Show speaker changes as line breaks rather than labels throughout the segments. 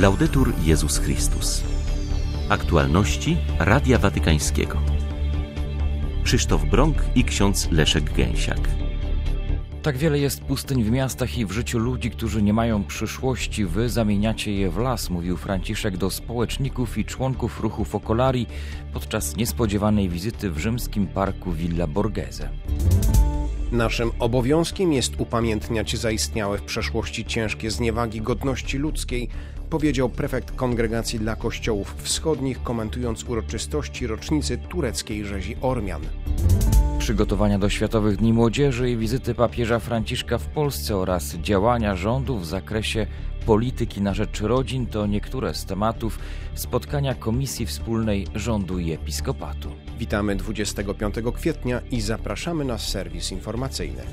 Laudetur Jezus Chrystus. Aktualności Radia Watykańskiego. Krzysztof Brąk i ksiądz Leszek Gęsiak.
Tak wiele jest pustyń w miastach i w życiu ludzi, którzy nie mają przyszłości. Wy zamieniacie je w las, mówił Franciszek do społeczników i członków ruchu Focolari podczas niespodziewanej wizyty w rzymskim parku Villa Borghese.
Naszym obowiązkiem jest upamiętniać zaistniałe w przeszłości ciężkie zniewagi godności ludzkiej, powiedział prefekt Kongregacji dla Kościołów Wschodnich, komentując uroczystości rocznicy tureckiej rzezi Ormian.
Przygotowania do Światowych Dni Młodzieży i wizyty papieża Franciszka w Polsce oraz działania rządu w zakresie polityki na rzecz rodzin to niektóre z tematów spotkania Komisji Wspólnej Rządu i Episkopatu.
Witamy 25 kwietnia i zapraszamy na serwis informacyjny.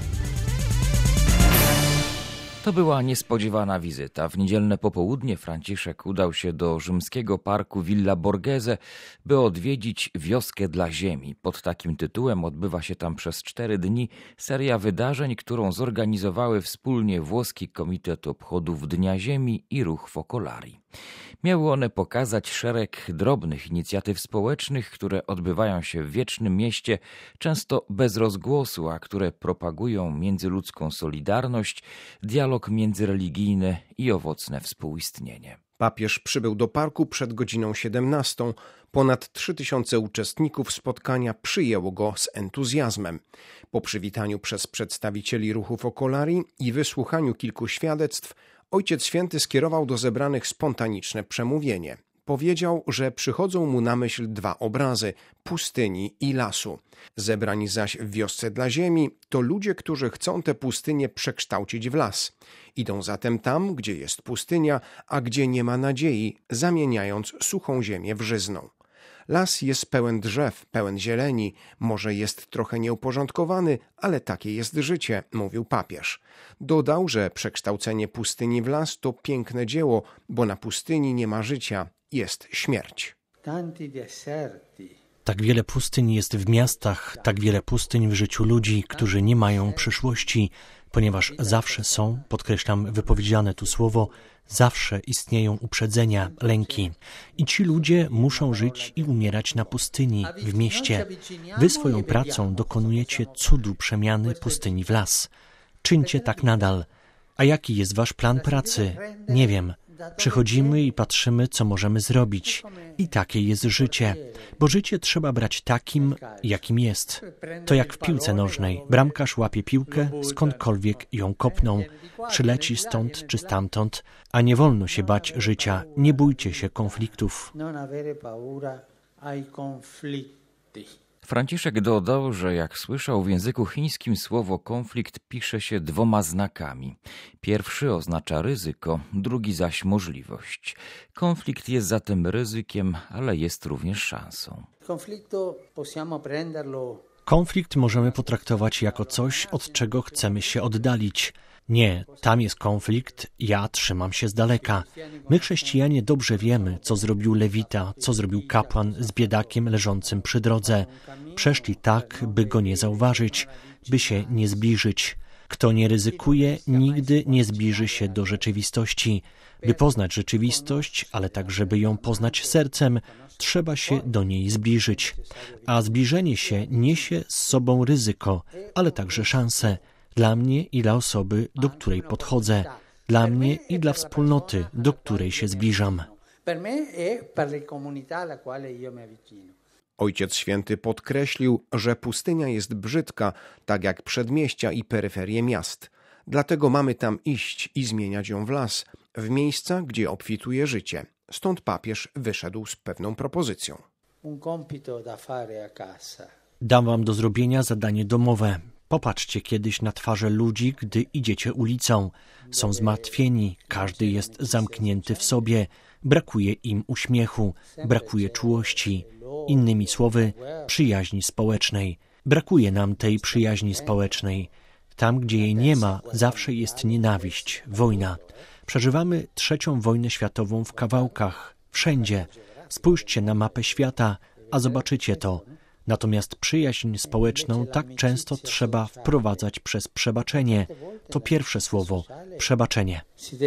To była niespodziewana wizyta. W niedzielne popołudnie Franciszek udał się do rzymskiego parku Villa Borghese, by odwiedzić Wioskę dla Ziemi. Pod takim tytułem odbywa się tam przez 4 dni seria wydarzeń, którą zorganizowały wspólnie Włoski Komitet Obchodów Dnia Ziemi i ruch Focolari. Miały one pokazać szereg drobnych inicjatyw społecznych, które odbywają się w wiecznym mieście, często bez rozgłosu, a które propagują międzyludzką solidarność, dialog międzyreligijny i owocne współistnienie.
Papież przybył do parku przed godziną 17. Ponad 3000 uczestników spotkania przyjęło go z entuzjazmem. Po przywitaniu przez przedstawicieli ruchu Focolari i wysłuchaniu kilku świadectw, Ojciec Święty skierował do zebranych spontaniczne przemówienie. Powiedział, że przychodzą mu na myśl 2 obrazy – pustyni i lasu. Zebrani zaś w Wiosce dla Ziemi to ludzie, którzy chcą tę pustynię przekształcić w las. Idą zatem tam, gdzie jest pustynia, a gdzie nie ma nadziei, zamieniając suchą ziemię w żyzną. Las jest pełen drzew, pełen zieleni, może jest trochę nieuporządkowany, ale takie jest życie, mówił papież. Dodał, że przekształcenie pustyni w las to piękne dzieło, bo na pustyni nie ma życia, jest śmierć.
Tak wiele pustyń jest w miastach, tak wiele pustyń w życiu ludzi, którzy nie mają przyszłości, ponieważ zawsze są, podkreślam wypowiedziane tu słowo, zawsze istnieją uprzedzenia, lęki. I ci ludzie muszą żyć i umierać na pustyni, w mieście. Wy swoją pracą dokonujecie cudu przemiany pustyni w las. Czyńcie tak nadal. A jaki jest wasz plan pracy? Nie wiem. Przychodzimy i patrzymy, co możemy zrobić. I takie jest życie. Bo życie trzeba brać takim, jakim jest. To jak w piłce nożnej. Bramkarz łapie piłkę, skądkolwiek ją kopną. Przyleci stąd czy stamtąd, a nie wolno się bać życia. Nie bójcie się konfliktów.
Franciszek dodał, że jak słyszał, w języku chińskim słowo konflikt pisze się 2 znakami. Pierwszy oznacza ryzyko, drugi zaś możliwość. Konflikt jest zatem ryzykiem, ale jest również szansą.
Konflikt możemy potraktować jako coś, od czego chcemy się oddalić. Nie, tam jest konflikt, ja trzymam się z daleka. My, chrześcijanie, dobrze wiemy, co zrobił Lewita, co zrobił kapłan z biedakiem leżącym przy drodze. Przeszli tak, by go nie zauważyć, by się nie zbliżyć. Kto nie ryzykuje, nigdy nie zbliży się do rzeczywistości. By poznać rzeczywistość, ale także by ją poznać sercem, trzeba się do niej zbliżyć. A zbliżenie się niesie z sobą ryzyko, ale także szansę. Dla mnie i dla osoby, do której podchodzę. Dla mnie i dla wspólnoty, do której się zbliżam.
Ojciec Święty podkreślił, że pustynia jest brzydka, tak jak przedmieścia i peryferie miast. Dlatego mamy tam iść i zmieniać ją w las, w miejsca, gdzie obfituje życie. Stąd papież wyszedł z pewną propozycją.
Dam wam do zrobienia zadanie domowe. Popatrzcie kiedyś na twarze ludzi, gdy idziecie ulicą. Są zmartwieni, każdy jest zamknięty w sobie. Brakuje im uśmiechu, brakuje czułości. Innymi słowy, przyjaźni społecznej. Brakuje nam tej przyjaźni społecznej. Tam, gdzie jej nie ma, zawsze jest nienawiść, wojna. Przeżywamy 3. wojnę światową w kawałkach, wszędzie. Spójrzcie na mapę świata, a zobaczycie to. Natomiast przyjaźń społeczną tak często trzeba wprowadzać przez przebaczenie. To pierwsze słowo – przebaczenie.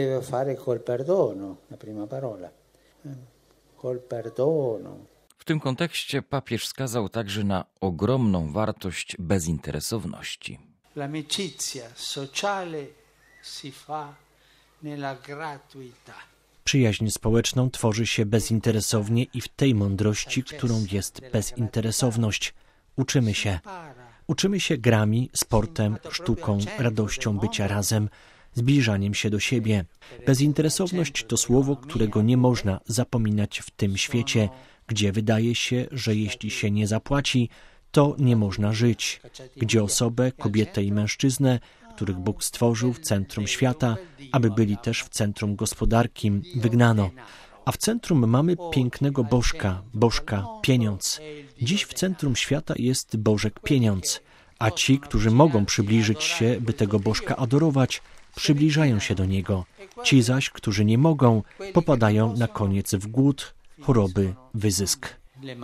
W tym kontekście papież wskazał także na ogromną wartość bezinteresowności.
L'amicizia sociale si fa nella gratuità.
Przyjaźń społeczną tworzy się bezinteresownie i w tej mądrości, którą jest bezinteresowność. Uczymy się. Uczymy się grami, sportem, sztuką, radością bycia razem, zbliżaniem się do siebie. Bezinteresowność to słowo, którego nie można zapominać w tym świecie, gdzie wydaje się, że jeśli się nie zapłaci, to nie można żyć. Gdzie osobę, kobietę i mężczyznę, których Bóg stworzył w centrum świata, aby byli też w centrum gospodarki, wygnano. A w centrum mamy pięknego Bożka pieniądz. Dziś w centrum świata jest Bożek pieniądz, a ci, którzy mogą przybliżyć się, by tego Bożka adorować, przybliżają się do Niego. Ci zaś, którzy nie mogą, popadają na koniec w głód, choroby, wyzysk.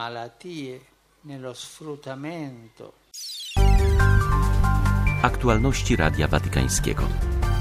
Aktualności Radia Watykańskiego.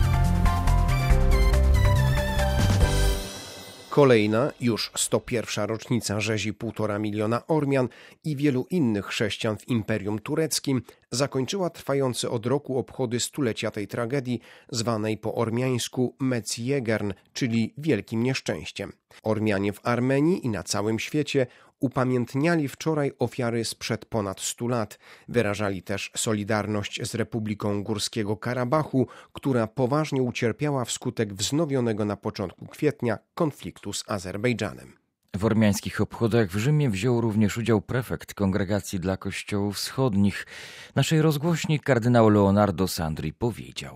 Kolejna, już 101. rocznica rzezi 1,5 miliona Ormian i wielu innych chrześcijan w Imperium Tureckim zakończyła trwające od roku obchody stulecia tej tragedii, zwanej po ormiańsku Mecjegern, czyli Wielkim Nieszczęściem. Ormianie w Armenii i na całym świecie upamiętniali wczoraj ofiary sprzed ponad 100 lat. Wyrażali też solidarność z Republiką Górskiego Karabachu, która poważnie ucierpiała wskutek wznowionego na początku kwietnia konfliktu z Azerbejdżanem.
W ormiańskich obchodach w Rzymie wziął również udział prefekt Kongregacji dla Kościołów Wschodnich. Naszej rozgłośni kardynał Leonardo Sandri powiedział: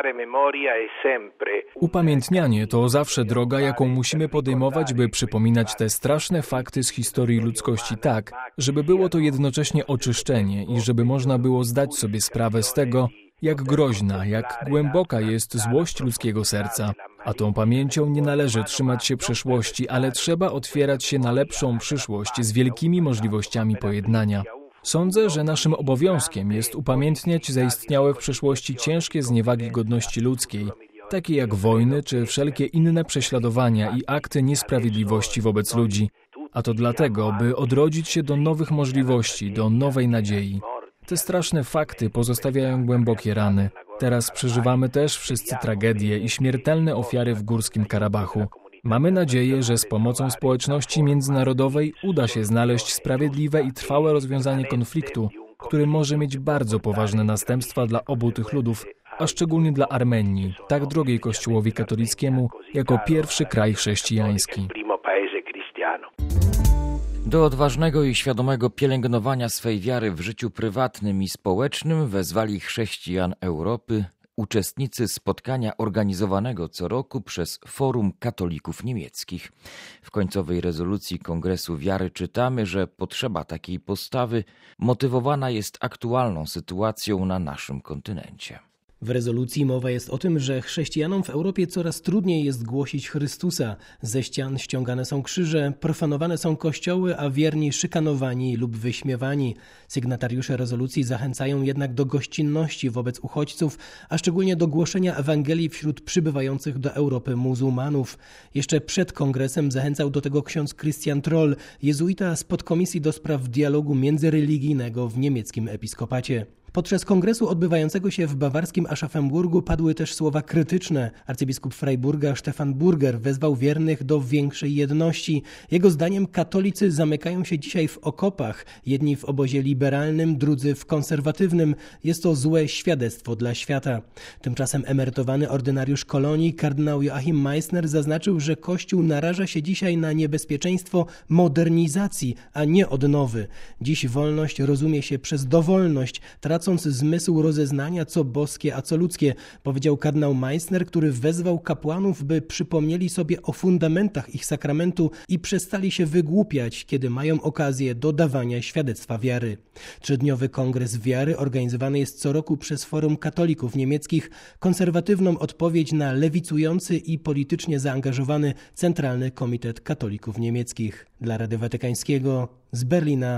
Upamiętnianie to zawsze droga, jaką musimy podejmować, by przypominać te straszne fakty z historii ludzkości tak, żeby było to jednocześnie oczyszczenie i żeby można było zdać sobie sprawę z tego, jak groźna, jak głęboka jest złość ludzkiego serca. A tą pamięcią nie należy trzymać się przeszłości, ale trzeba otwierać się na lepszą przyszłość z wielkimi możliwościami pojednania. Sądzę, że naszym obowiązkiem jest upamiętniać zaistniałe w przeszłości ciężkie zniewagi godności ludzkiej, takie jak wojny czy wszelkie inne prześladowania i akty niesprawiedliwości wobec ludzi. A to dlatego, by odrodzić się do nowych możliwości, do nowej nadziei. Te straszne fakty pozostawiają głębokie rany. Teraz przeżywamy też wszyscy tragedie i śmiertelne ofiary w Górskim Karabachu. Mamy nadzieję, że z pomocą społeczności międzynarodowej uda się znaleźć sprawiedliwe i trwałe rozwiązanie konfliktu, który może mieć bardzo poważne następstwa dla obu tych ludów, a szczególnie dla Armenii, tak drogiej Kościołowi katolickiemu, jako pierwszy kraj chrześcijański.
Do odważnego i świadomego pielęgnowania swej wiary w życiu prywatnym i społecznym wezwali chrześcijan Europy uczestnicy spotkania organizowanego co roku przez Forum Katolików Niemieckich. W końcowej rezolucji Kongresu Wiary czytamy, że potrzeba takiej postawy motywowana jest aktualną sytuacją na naszym kontynencie.
W rezolucji mowa jest o tym, że chrześcijanom w Europie coraz trudniej jest głosić Chrystusa. Ze ścian ściągane są krzyże, profanowane są kościoły, a wierni szykanowani lub wyśmiewani. Sygnatariusze rezolucji zachęcają jednak do gościnności wobec uchodźców, a szczególnie do głoszenia Ewangelii wśród przybywających do Europy muzułmanów. Jeszcze przed kongresem zachęcał do tego ksiądz Christian Troll, jezuita z podkomisji do spraw dialogu międzyreligijnego w niemieckim episkopacie. Podczas kongresu odbywającego się w bawarskim Aschaffenburgu padły też słowa krytyczne. Arcybiskup Freiburga Stefan Burger wezwał wiernych do większej jedności. Jego zdaniem katolicy zamykają się dzisiaj w okopach. Jedni w obozie liberalnym, drudzy w konserwatywnym. Jest to złe świadectwo dla świata. Tymczasem emerytowany ordynariusz Kolonii, kardynał Joachim Meissner, zaznaczył, że Kościół naraża się dzisiaj na niebezpieczeństwo modernizacji, a nie odnowy. Dziś wolność rozumie się przez dowolność, tracąc zmysł rozeznania, co boskie, a co ludzkie, powiedział kardynał Meissner, który wezwał kapłanów, by przypomnieli sobie o fundamentach ich sakramentu i przestali się wygłupiać, kiedy mają okazję do dawania świadectwa wiary. Trzydniowy Kongres Wiary organizowany jest co roku przez Forum Katolików Niemieckich, konserwatywną odpowiedź na lewicujący i politycznie zaangażowany Centralny Komitet Katolików Niemieckich. Dla Radia Watykańskiego z Berlina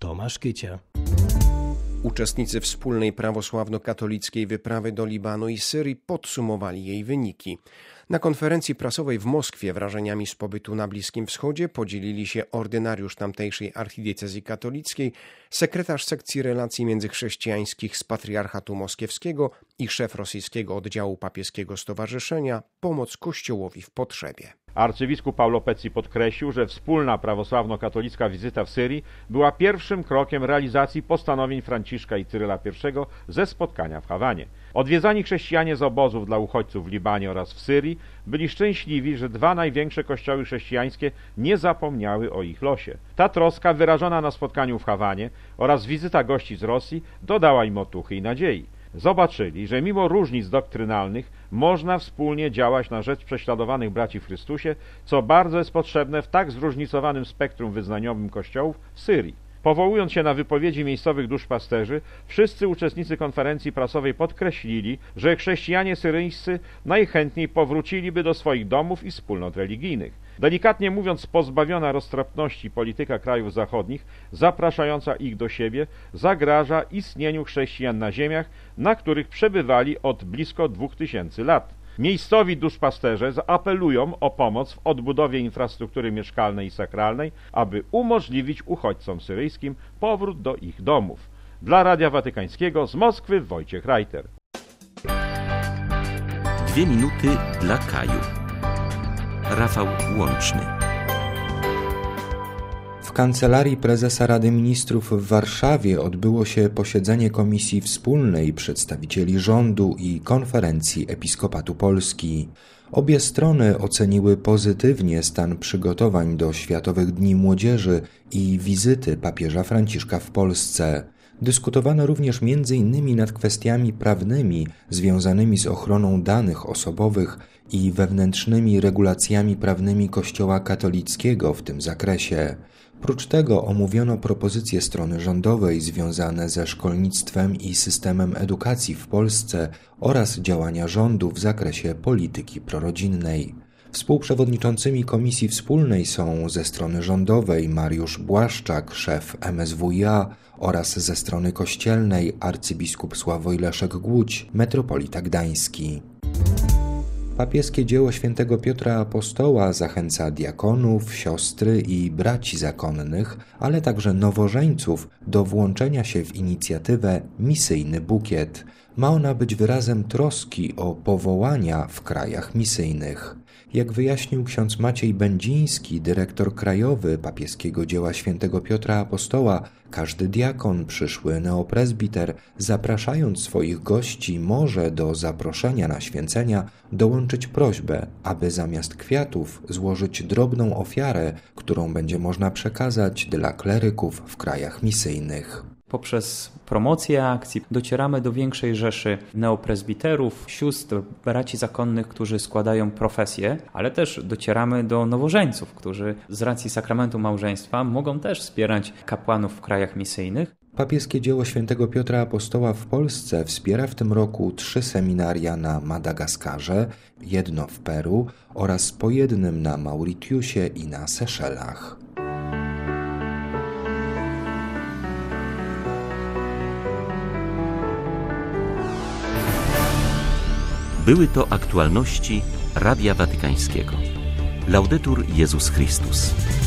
Tomasz Kycia.
Uczestnicy wspólnej prawosławno-katolickiej wyprawy do Libanu i Syrii podsumowali jej wyniki. Na konferencji prasowej w Moskwie wrażeniami z pobytu na Bliskim Wschodzie podzielili się ordynariusz tamtejszej archidiecezji katolickiej, sekretarz sekcji relacji międzychrześcijańskich z Patriarchatu Moskiewskiego i szef rosyjskiego oddziału papieskiego stowarzyszenia Pomoc Kościołowi w Potrzebie.
Arcybiskup Paulo Pecci podkreślił, że wspólna prawosławno-katolicka wizyta w Syrii była pierwszym krokiem realizacji postanowień Franciszka i Cyryla I ze spotkania w Hawanie. Odwiedzani chrześcijanie z obozów dla uchodźców w Libanie oraz w Syrii byli szczęśliwi, że dwa największe kościoły chrześcijańskie nie zapomniały o ich losie. Ta troska wyrażona na spotkaniu w Hawanie oraz wizyta gości z Rosji dodała im otuchy i nadziei. Zobaczyli, że mimo różnic doktrynalnych można wspólnie działać na rzecz prześladowanych braci w Chrystusie, co bardzo jest potrzebne w tak zróżnicowanym spektrum wyznaniowym kościołów w Syrii. Powołując się na wypowiedzi miejscowych duszpasterzy, wszyscy uczestnicy konferencji prasowej podkreślili, że chrześcijanie syryjscy najchętniej powróciliby do swoich domów i wspólnot religijnych. Delikatnie mówiąc, pozbawiona roztropności polityka krajów zachodnich, zapraszająca ich do siebie, zagraża istnieniu chrześcijan na ziemiach, na których przebywali od blisko 2000 lat. Miejscowi duszpasterze zaapelują o pomoc w odbudowie infrastruktury mieszkalnej i sakralnej, aby umożliwić uchodźcom syryjskim powrót do ich domów. Dla Radia Watykańskiego z Moskwy Wojciech Reiter.
2 minuty dla Kaju. Rafał Łączny.
W Kancelarii Prezesa Rady Ministrów w Warszawie odbyło się posiedzenie Komisji Wspólnej Przedstawicieli Rządu i Konferencji Episkopatu Polski. Obie strony oceniły pozytywnie stan przygotowań do Światowych Dni Młodzieży i wizyty papieża Franciszka w Polsce. Dyskutowano również m.in. nad kwestiami prawnymi związanymi z ochroną danych osobowych i wewnętrznymi regulacjami prawnymi Kościoła katolickiego w tym zakresie. Prócz tego omówiono propozycje strony rządowej związane ze szkolnictwem i systemem edukacji w Polsce oraz działania rządu w zakresie polityki prorodzinnej. Współprzewodniczącymi Komisji Wspólnej są ze strony rządowej Mariusz Błaszczak, szef MSWiA, oraz ze strony kościelnej arcybiskup Sławoj Leszek Głódź, metropolita gdański. Papieskie dzieło świętego Piotra Apostoła zachęca diakonów, siostry i braci zakonnych, ale także nowożeńców do włączenia się w inicjatywę Misyjny Bukiet. Ma ona być wyrazem troski o powołania w krajach misyjnych. Jak wyjaśnił ksiądz Maciej Będziński, dyrektor krajowy papieskiego dzieła świętego Piotra Apostoła, każdy diakon, przyszły neopresbiter, zapraszając swoich gości, może do zaproszenia na święcenia dołączyć prośbę, aby zamiast kwiatów złożyć drobną ofiarę, którą będzie można przekazać dla kleryków w krajach misyjnych.
Poprzez promocję akcji docieramy do większej rzeszy neopresbiterów, sióstr, braci zakonnych, którzy składają profesję, ale też docieramy do nowożeńców, którzy z racji sakramentu małżeństwa mogą też wspierać kapłanów w krajach misyjnych.
Papieskie dzieło świętego Piotra Apostoła w Polsce wspiera w tym roku 3 seminaria na Madagaskarze, 1 w Peru oraz po 1 na Mauritiusie i na Seszelach.
Były to aktualności Radia Watykańskiego. Laudetur Jezus Chrystus.